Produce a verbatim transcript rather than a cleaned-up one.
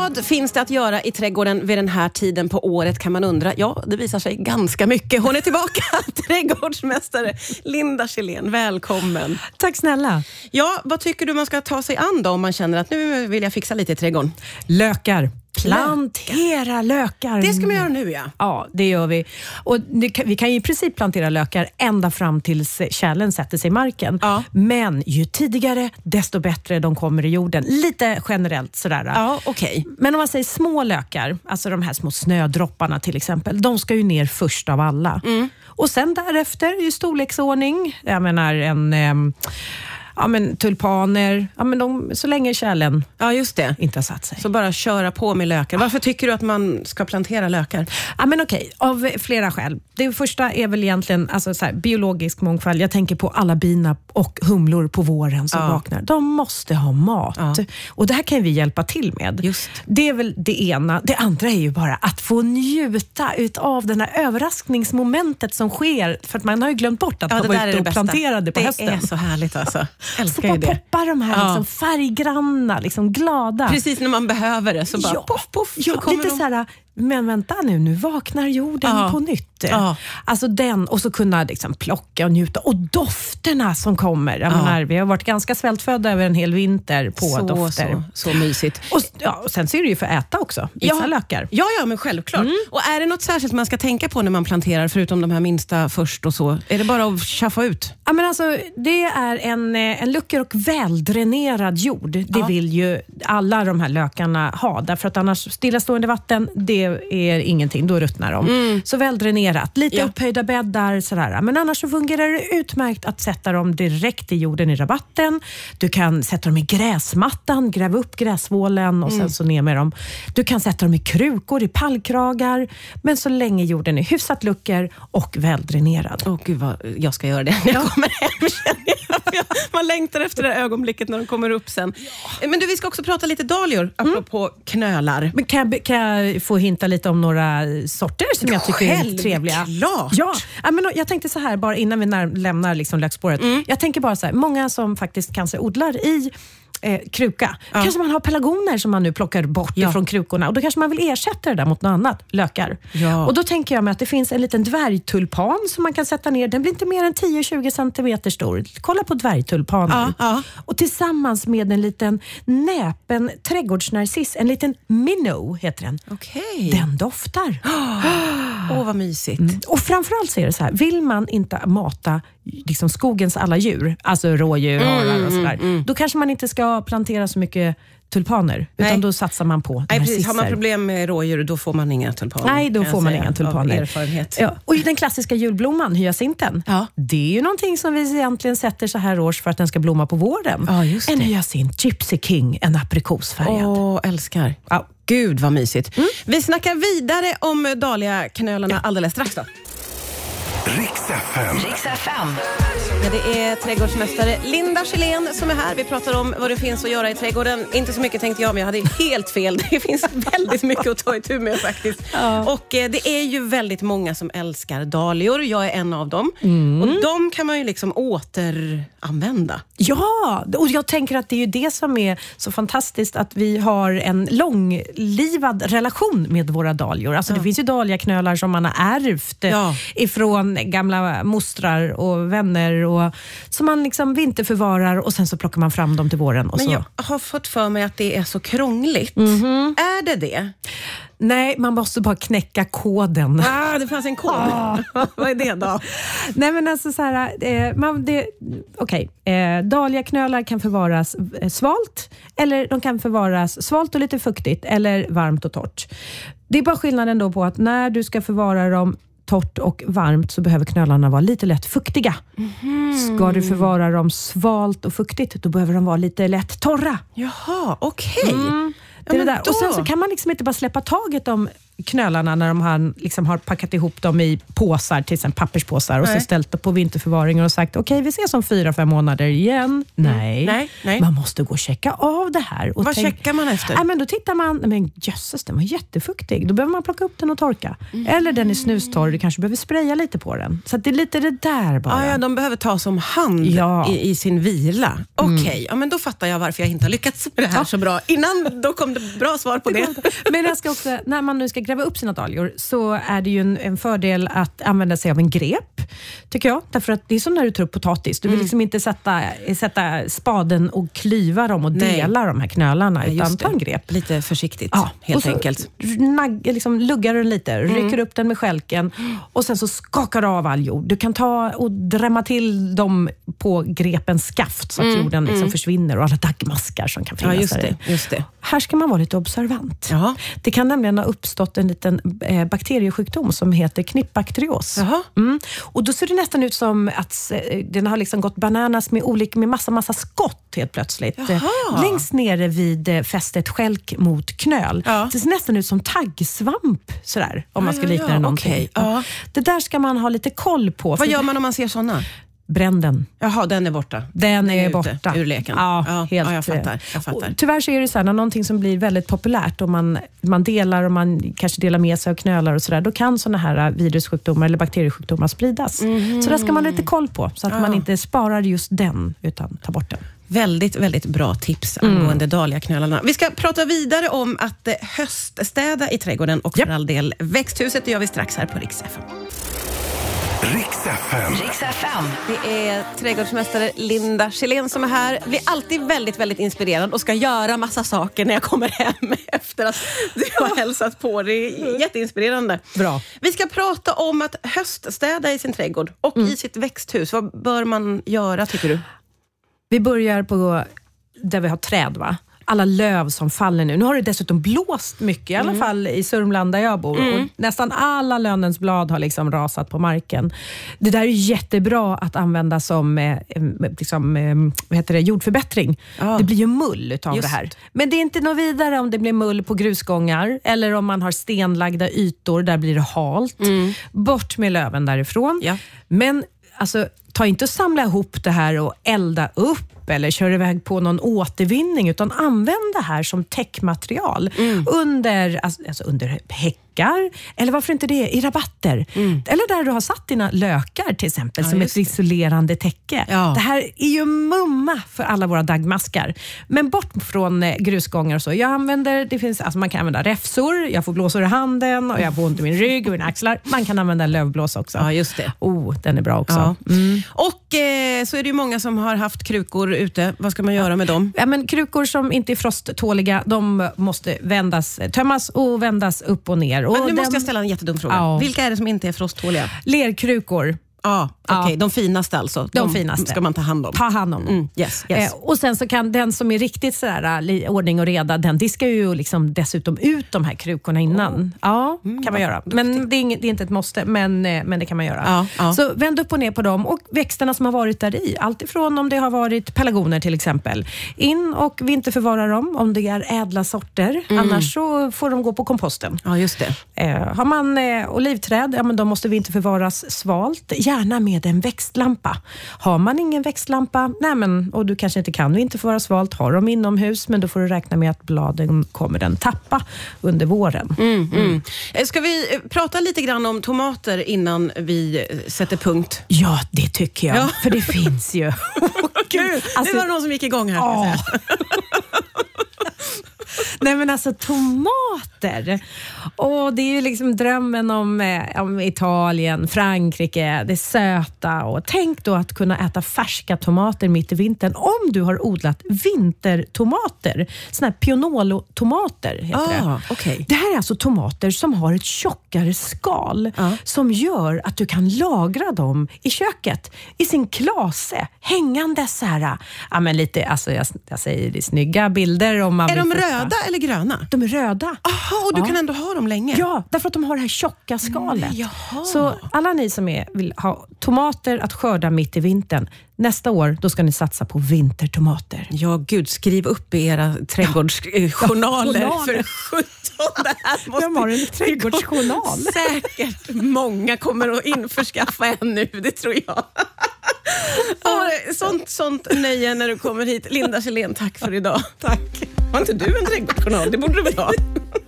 Vad finns det att göra i trädgården vid den här tiden på året kan man undra. Ja, det visar sig ganska mycket. Hon är tillbaka, trädgårdsmästare Linda Kjellén. Välkommen. Tack snälla. Ja, vad tycker du man ska ta sig an då om man känner att nu vill jag fixa lite i trädgården? Lökar. Plantera lökar. Det ska man göra nu, ja. Ja, det gör vi. Och det kan, vi kan ju i princip plantera lökar ända fram tills kärlen sätter sig i marken. Ja. Men ju tidigare, desto bättre de kommer i jorden. Lite generellt sådär. Ja, okej. Okay. Men om man säger små lökar, alltså de här små snödropparna till exempel, de ska ju ner först av alla. Mm. Och sen därefter i storleksordning, jag menar en... Eh, Ja, men tulpaner, ja, men de, så länge kärlen ja, just det. inte har satt sig. Så bara köra på med lökar. Varför tycker du att man ska plantera lökar? Ja, men okej, av flera skäl. Det första är väl egentligen alltså, så här, biologisk mångfald. Jag tänker på alla bina och humlor på våren som ja. vaknar. De måste ha mat. Ja. Och det här kan vi hjälpa till med. Just. Det är väl det ena. Det andra är ju bara att få njuta av den här överraskningsmomentet som sker. För att man har ju glömt bort att ja, man var ute och planterade på det hösten. Det är så härligt alltså. Så bara poppar de här ja. liksom färggranna, liksom glada. Precis när man behöver det så bara ja. poff, poff. Ja, så kommer lite de... så här, men vänta nu, nu vaknar jorden ja. på nytt. Ja. Alltså den, och så kunna liksom plocka och njuta. Och dofterna som kommer. Jag ja. menar, vi har varit ganska svältfödda över en hel vinter på så, dofter. Så, så mysigt. Och, ja, och sen så är det ju för att äta också, vissa ja. lökar. Ja, ja, men självklart. Mm. Och är det något särskilt man ska tänka på när man planterar, förutom de här minsta först och så? Är det bara att tjaffa ut? Ja, men alltså, det är en, en lucker och väldränerad jord. Det ja. vill ju alla de här lökarna ha. Därför att annars stillastående vatten, det är ingenting. Då ruttnar de. Mm. Så väldränerat. Lite ja. upphöjda bäddar. Sådär. Men annars så fungerar det utmärkt att sätta dem direkt i jorden i rabatten. Du kan sätta dem i gräsmattan. Gräva upp gräsvålen och mm. sen så ner med dem. Du kan sätta dem i krukor, i pallkragar. Men så länge jorden är hyfsat lucker och väldränerad. Åh gud vad jag ska göra det när jag kommer hem, känner jag. Man längtar efter det ögonblicket när de kommer upp sen. Ja. Men du, vi ska också prata lite dahlior, apropå mm. knölar. Men kan, jag, kan jag få hinta lite om några sorter som jag tycker är trevliga? Klart. Ja, men jag tänkte så här, bara innan vi när, lämnar liksom lökspåret. Mm. Jag tänker bara så här, många som faktiskt kanske odlar i Eh, kruka. Ja. Kanske man har pelargoner som man nu plockar bort ja. ifrån krukorna. Och då kanske man vill ersätta det där mot något annat. Lökar. Ja. Och då tänker jag mig att det finns en liten dvärgtulpan som man kan sätta ner. Den blir inte mer än tio till tjugo centimeter stor. Kolla på dvärgtulpaner. Ja, ja. Och tillsammans med en liten näpen trädgårdsnarciss. En liten minnow heter den. Okay. Den doftar. Åh, oh, vad mysigt. Mm. Och framförallt så är det så här. Vill man inte mata liksom skogens alla djur, alltså rådjur, mm, harar och sådär, mm, mm. då kanske man inte ska plantera så mycket tulpaner, utan Nej. då satsar man på Nej, precis. Har man problem med rådjur, då får man inga tulpaner. Nej, då får man inga tulpaner. Erfarenhet. Ja. Och den klassiska julblomman, hyacinten, ja. det är ju någonting som vi egentligen sätter så här års för att den ska blomma på våren. Ja, just en det. hyacint, Gypsy King, en aprikosfärgad. Åh, älskar. Ja. Gud vad mysigt. Mm. Vi snackar vidare om dahliaknölarna ja. alldeles strax då. Riks F M. Riks F M. Ja, det är trädgårdsmästare Linda Kjellén som är här. Vi pratar om vad det finns att göra i trädgården. Inte så mycket tänkte jag, men jag hade helt fel. Det finns väldigt mycket att ta itu med faktiskt. Ja. Och eh, det är ju väldigt många som älskar dahlior. Jag är en av dem. Mm. Och de kan man ju liksom återanvända. Ja, och jag tänker att det är ju det som är så fantastiskt, att vi har en långlivad relation med våra dahlior. Alltså ja. det finns ju dahliaknölar som man har ärvt ja. ifrån gamla mostrar och vänner och som man liksom vinterförvarar och sen så plockar man fram dem till våren. Och Men så. jag har fått för mig att det är så krångligt. Mm-hmm. Är det det? Nej, man måste bara knäcka koden. Ah, det fanns en kod. Ah. Vad är det då? Nej, men alltså så här, eh, man, det, okej. Okay. Eh, dahliaknölar kan förvaras eh, svalt, eller de kan förvaras svalt och lite fuktigt, eller varmt och torrt. Det är bara skillnaden då på att när du ska förvara dem torrt och varmt så behöver knölarna vara lite lätt fuktiga. Mm. Ska du förvara dem svalt och fuktigt, då behöver de vara lite lätt torra. Jaha, okej. Okay. Mm. Det är det där. Och sen så kan man liksom inte bara släppa taget om knölarna när de har, liksom har packat ihop dem i påsar, till exempel papperspåsar, och Nej. så ställt det på vinterförvaring och sagt, okej, okay, vi ses om fyra, fem månader igen. Mm. Nej. Nej, nej. Man måste gå och checka av det här. Och Vad tänk, checkar man efter? Nej, men då tittar man, men jösses, den var jättefuktig. Då behöver man plocka upp den och torka. Mm. Eller den är snustorr, du kanske behöver spraya lite på den. Så att det är lite det där bara. Ah, ja, de behöver ta som hand ja. i, i sin vila. Okej, okay. mm. ja, men då fattar jag varför jag inte har lyckats med det här ja. så bra. Innan då kom det bra svar på det. Men jag ska också, när man nu ska gräva upp sina dahlior, så är det ju en, en fördel att använda sig av en grep, tycker jag. Därför att det är som när du tar upp potatis. Du vill mm. liksom inte sätta, sätta spaden och klyva dem och Nej. dela de här knölarna, ja, utan ta en grep. Lite försiktigt, ja. helt så, enkelt. Nagg, liksom, luggar den lite, mm. rycker upp den med skälken och sen så skakar du av all jord. Du kan ta och drämma till dem på grepens skaft så att mm. jorden liksom mm. försvinner och alla daggmaskar som kan finnas ja, just där. Det, just det. Här ska man vara lite observant. Jaha. Det kan nämligen ha uppstått en liten eh, bakteriesjukdom som heter knippbakterios. Mm. Och då ser det nästan ut som att eh, den har liksom gått bananas med, olika, med massa, massa skott helt plötsligt. Eh, längst nere vid eh, fästet skälk mot knöl. Ja. Det ser nästan ut som taggsvamp, sådär, om man ska likna ja, ja, ja. det någonting. Okay. Ja. Det där ska man ha lite koll på. Vad gör man om man ser sådana? Bränn den. Jaha, den är borta. Den, den är, är borta. Ur leken. Ja, ja, helt. Ja, jag fattar. Jag fattar. Tyvärr så är det så här, när någonting som blir väldigt populärt och man, man delar och man kanske delar med sig av knölar och sådär, då kan såna här virussjukdomar eller bakteriesjukdomar spridas. Mm. Så där ska man ha lite koll på, så att ja. man inte sparar just den, utan tar bort den. Väldigt, väldigt bra tips angående mm. dahliaknölarna. Vi ska prata vidare om att eh, höststäda i trädgården och yep. för all del växthuset. Det gör vi strax här på Rix F M. Rix F M. Rix F M. Det är trädgårdsmästare Linda Kjellén som är här. Jag blir alltid väldigt, väldigt inspirerad och ska göra massa saker när jag kommer hem efter att du har hälsat på. Det är jätteinspirerande. Bra. Vi ska prata om att höststäda i sin trädgård och mm. i sitt växthus. Vad bör man göra, tycker du? Vi börjar på där vi har träd, va? Alla löv som faller nu. Nu har det dessutom blåst mycket, i alla mm. fall i Sörmland där jag bor. Mm. Och nästan alla lönens blad har liksom rasat på marken. Det där är jättebra att använda som eh, liksom, eh, vad heter det, jordförbättring. Ah. Det blir ju mull utav Just. det här. Men det är inte något vidare om det blir mull på grusgångar eller om man har stenlagda ytor, där blir det halt. Mm. Bort med löven därifrån. Ja. Men alltså, ta inte och samla ihop det här och elda upp eller kör iväg på någon återvinning, utan använd det här som täckmaterial mm. under, alltså under häckar, eller varför inte det, i rabatter. Mm. Eller där du har satt dina lökar till exempel, ja, som ett isolerande täcke. Ja. Det här är ju mumma för alla våra daggmaskar. Men bort från grusgångar och så. Jag använder, det finns, alltså man kan använda räfsor, jag får blåsor i handen och jag får ont i min rygg och mina axlar. Man kan använda en lövblås också. Ja, just det. Oh, den är bra också. Ja. Mm. Och eh, så är det ju många som har haft krukor ute. Vad ska man göra med dem? Ja, men krukor som inte är frosttåliga, de måste vändas, tömmas och vändas upp och ner. Och men nu den... måste jag ställa en jättedum fråga. Ja. Vilka är det som inte är frosttåliga? Lerkrukor. Ja, okej. Okay. Ja. De finaste alltså. De, de finaste. Ska man ta hand om. Ta hand om. Mm. Yes, yes. Eh, och sen så kan den som är riktigt sådär, ordning och reda, den diskar ju liksom dessutom ut de här krukorna innan. Oh. Ja, mm, kan man göra. Men det är, inget, det är inte ett måste, men, men det kan man göra. Ja, ja. Så vänd upp och ner på dem och växterna som har varit där i. Allt ifrån om det har varit pelargoner till exempel. In och vinterförvara dem om det är ädla sorter. Mm. Annars så får de gå på komposten. Ja, just det. Eh, har man eh, olivträd, ja men de måste vinterförvaras svalt. Gärna med en växtlampa. Har man ingen växtlampa, nej men, och du kanske inte kan vinterförvara svalt, har de inomhus, men då får du räkna med att bladen kommer den tappa under våren. Mm, mm. Mm. Ska vi prata lite grann om tomater innan vi sätter punkt? Ja, det tycker jag. Ja. För det finns ju. Gud, alltså, det var någon som gick igång här. Åh. Nej men alltså tomater. Och det är ju liksom drömmen om, eh, om Italien, Frankrike, det söta. Och tänk då att kunna äta färska tomater mitt i vintern. Om du har odlat vintertomater. Såna här Pionolo-tomater heter ah, det. Okay. Det här är alltså tomater som har ett tjockare skal. Ah. Som gör att du kan lagra dem i köket. I sin klase. Hängande så här. Ja men lite, alltså jag, jag säger det, snygga bilder. Om man är de fota. röda eller gröna? De är röda. Aha, och du Ja. kan ändå ha dem länge? Ja, därför att de har det här tjocka skalet. Mm, jaha. Så alla ni som är, vill ha tomater att skörda mitt i vintern, nästa år då ska ni satsa på vintertomater. Ja, gud, skriv upp i era trädgårdsjournaler Ja, för sjutton. Det här måste Vem har en trädgårdsjournal? säkert många kommer att införskaffa en nu, det tror jag. Och sånt, sånt nöje när du kommer hit. Linda Kjellén, tack för idag. Tack. Har inte du en trädgårdsjournal? Det borde du väl ha?